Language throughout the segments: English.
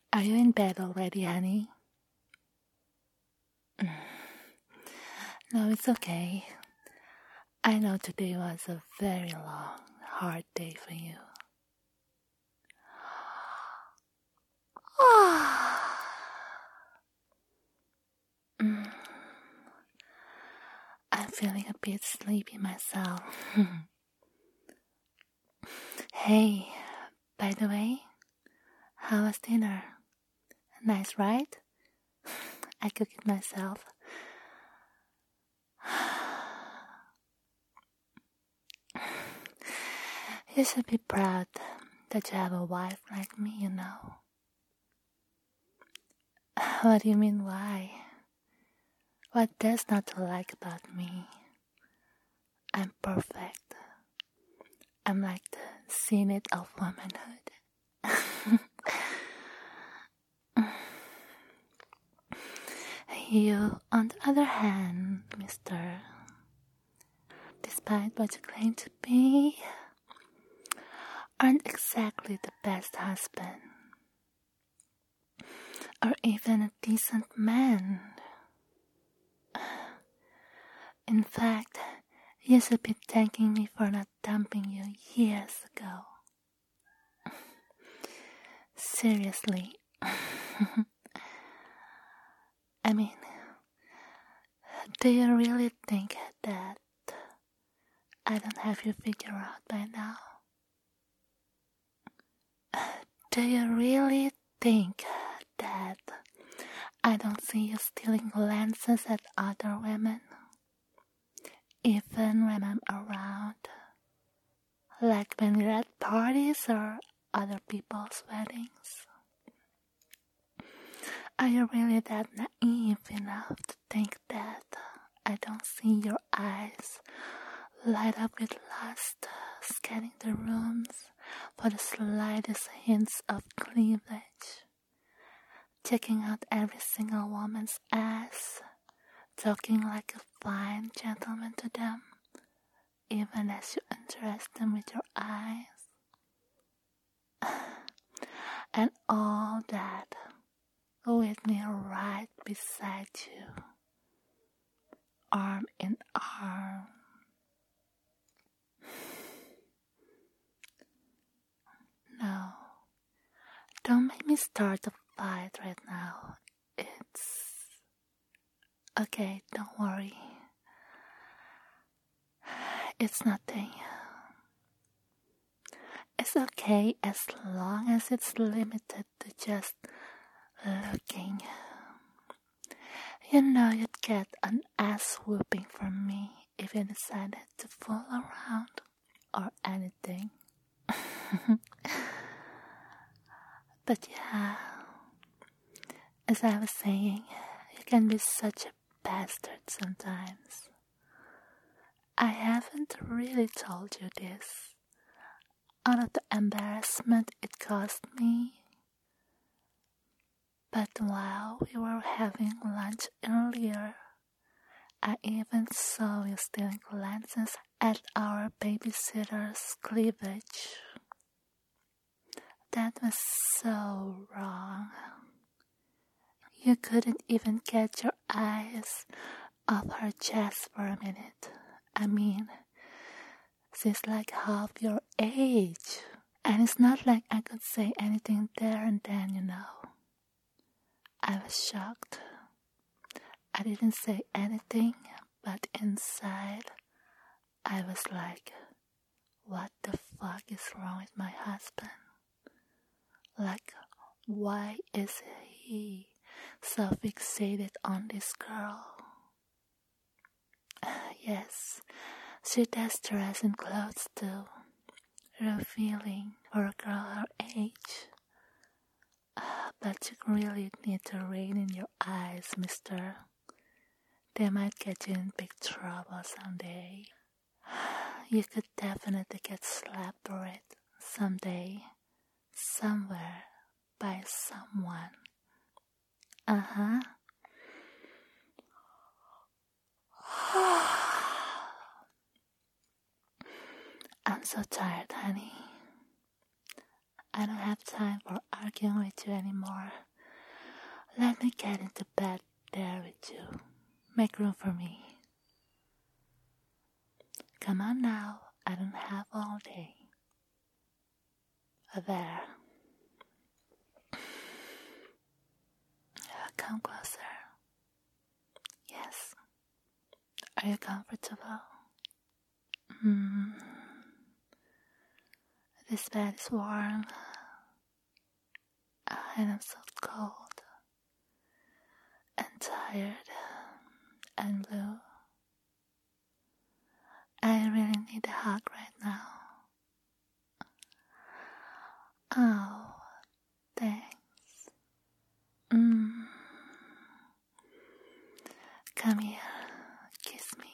Are you in bed already, honey? No, it's okay. I know today was a very long, hard day for you. I'm feeling a bit sleepy myself. Hey, by the way, how was dinner? Nice, right? I cook it myself. You should be proud that you have a wife like me, you know. What do you mean, why? What there's not to like about me? I'm perfect. I'm like the zenith of womanhood. You, on the other hand, mister, despite what you claim to be, aren't exactly the best husband, or even a decent man. In fact, you should be thanking me for not dumping you years ago. Seriously. I mean, do you really think that I don't have you figured out by now? Do you really think that I don't see you stealing glances at other women? Even when I'm around? Like when we're at parties or other people's weddings? Are you really that naive enough to think that I don't see your eyes light up with lust, scanning the rooms for the slightest hints of cleavage, checking out every single woman's ass, talking like a fine gentleman to them, even as you interest them with your eyes? And all that with me right beside you, arm in arm. No, don't make me start a fight right now. It's okay, don't worry. It's nothing. It's okay as long as it's limited to just looking. You know you'd get an ass whooping from me if you decided to fool around or anything. But yeah, as I was saying, you can be such a bastard sometimes. I haven't really told you this. Out of the embarrassment it caused me. But while we were having lunch earlier, I even saw you stealing glances at our babysitter's cleavage. That was so wrong. You couldn't even get your eyes off her chest for a minute. I mean, she's like half your age. And it's not like I could say anything there and then, you know. I was shocked. I didn't say anything, but inside, I was like, what the fuck is wrong with my husband? Like, why is he so fixated on this girl? Yes, she does dress in clothes too, revealing for a girl her age. But you really need to rein in your eyes, mister. They might get you in big trouble someday. You could definitely get slapped for it someday, somewhere, by someone. Uh-huh. I'm so tired, honey. I don't have time time for arguing with you anymore. Let me get into bed there with you. Make room for me. Come on now, I don't have all day. There. Come closer. Yes. Are you comfortable? This bed is warm. And I'm so cold. And tired. And blue. I really need a hug right now. Oh, thanks. Come here, kiss me.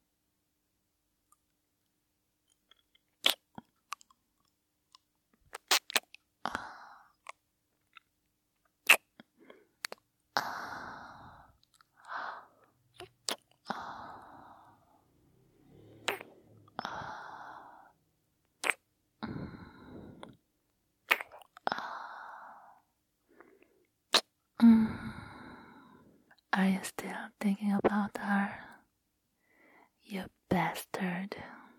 Are you still thinking about her? You bastard.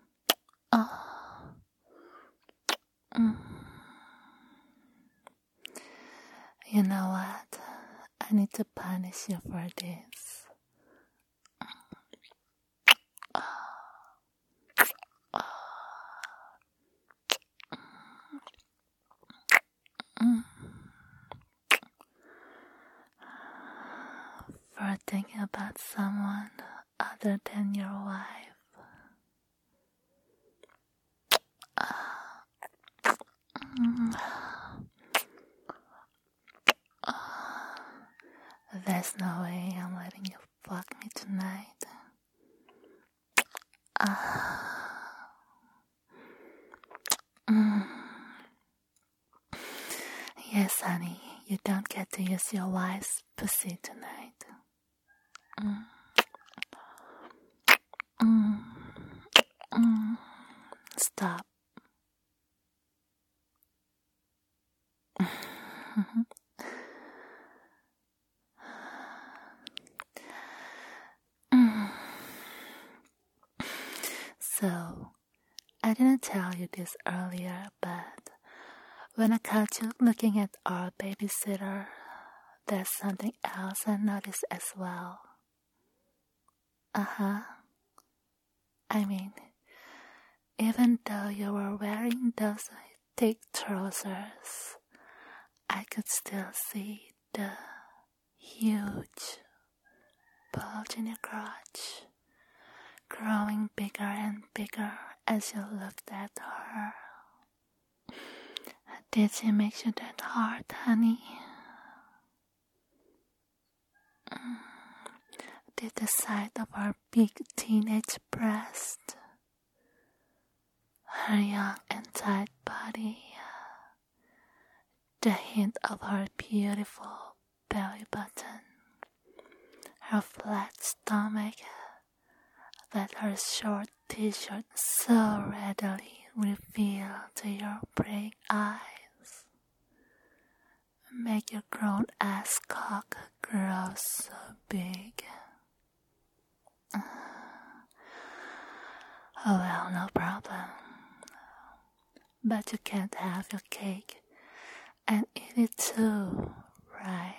You know what? I need to punish you for this. For thinking about someone other than your wife. There's no way I'm letting you fuck me tonight. Yes, honey, you don't get to use your wife's pussy tonight. Stop. So, I didn't tell you this earlier, but when I caught you looking at our babysitter, there's something else I noticed as well. I mean, even though you were wearing those thick trousers, I could still see the huge bulge in your crotch, growing bigger and bigger as you looked at her. Did she make you that hard, honey? Did the sight of her big teenage breast, her young and tight body, the hint of her beautiful belly button, her flat stomach that her short t-shirt so readily revealed to your praying eyes, make your grown-ass cock grow so big. Oh well, no problem. But you can't have your cake and eat it too, right?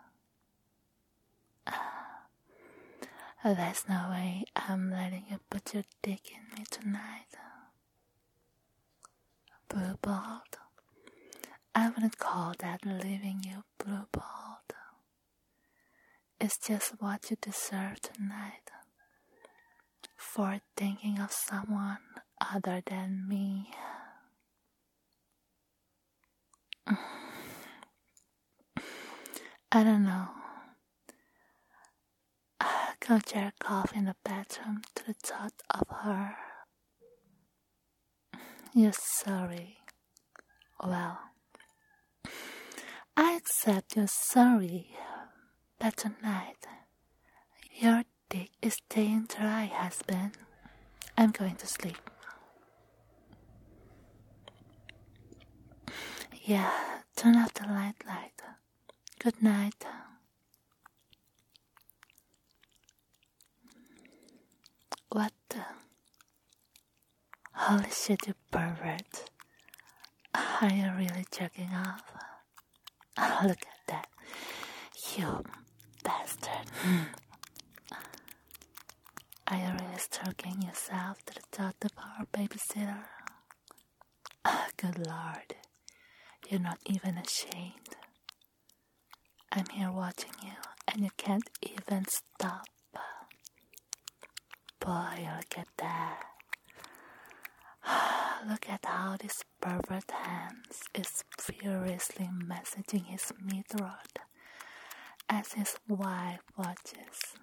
There's no way I'm letting you put your dick in me tonight. Blue-balled? I wouldn't call that leaving you blue-balled. It's just what you deserve tonight. For thinking of someone other than me. I don't know. Go jerk off in the bathroom to the thought of her. You're sorry. Well, I accept you're sorry, but tonight your dick is staying dry, husband. I'm going to sleep. Yeah, Turn off the light. Good night. What the? Holy shit, you pervert. Are you really jerking off? Look at that. You bastard. Are you really stroking yourself to the thought of our babysitter? Good Lord. You're not even ashamed. I'm here watching you and you can't even stop. Boy, look at that. Look at how this pervert hands is furiously messaging his mid-rod as his wife watches.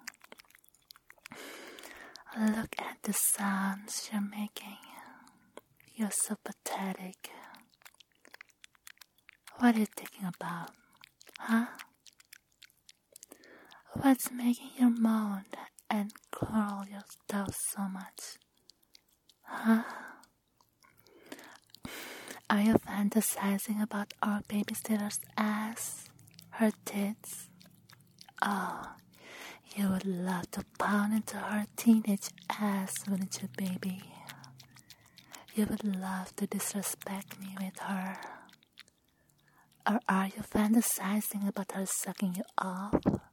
Look at the sounds you're making. You're so pathetic. What are you thinking about? Huh? What's making you moan and curl your toes so much? Huh? Are you fantasizing about our babysitter's ass? Her tits? Oh, you would love to pound into her teenage ass, wouldn't you, baby? You would love to disrespect me with her. Or are you fantasizing about her sucking you off?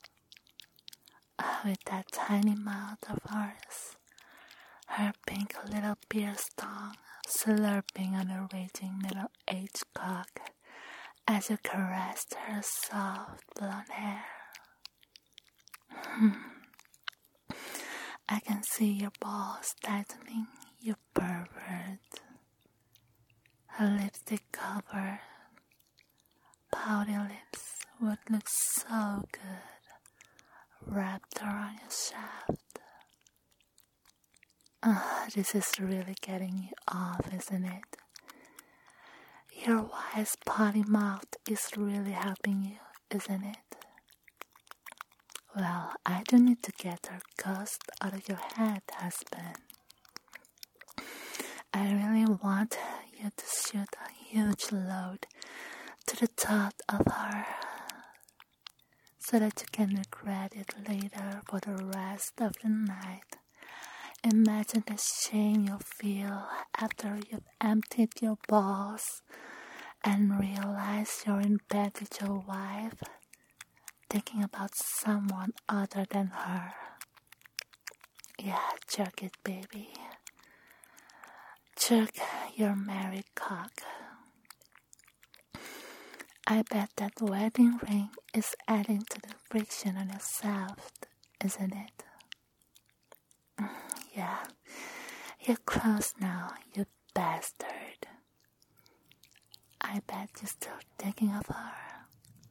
With that tiny mouth of hers, her pink little pierced tongue slurping on her raging middle-aged cock as you caressed her soft blonde hair. I can see your balls tightening, you pervert. Her lipstick covered, pouty lips would look so good wrapped around your shaft. This is really getting you off, isn't it? Your wise potty mouth is really helping you, isn't it? Well, I do need to get her ghost out of your head, husband. I really want you to shoot a huge load to the thought of her so that you can regret it later for the rest of the night. Imagine the shame you'll feel after you've emptied your balls and realize you're in bed with your wife, thinking about someone other than her. Yeah, jerk it, baby. Jerk your married cock. I bet that wedding ring is adding to the friction on your shaft, isn't it? Yeah, you're close now, you bastard. I bet you're still thinking of her.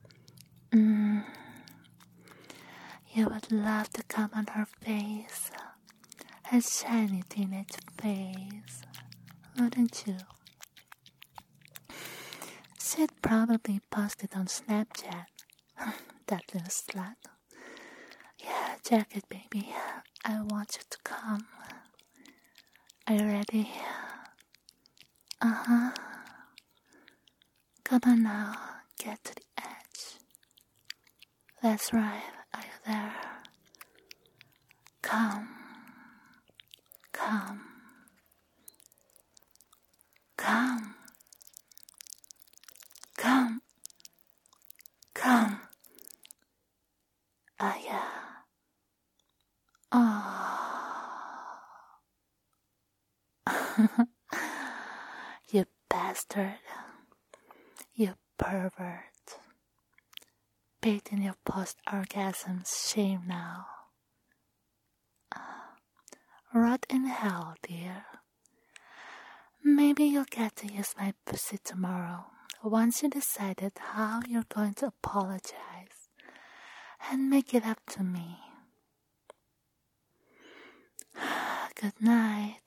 You would love to come on her face, her shiny teenage face, wouldn't you? She'd probably post it on Snapchat. That little slut. Yeah, jack it, baby. I want you to come. Are you ready? Come on now, get to the edge. Let's ride. Are you there? Come. Come. Come. Come. Come. Yeah. Oh. You bastard. You pervert. Bathe in your post-orgasm shame now. Rot in hell, dear. Maybe you'll get to use my pussy tomorrow once you decided how you're going to apologize and make it up to me. Good night.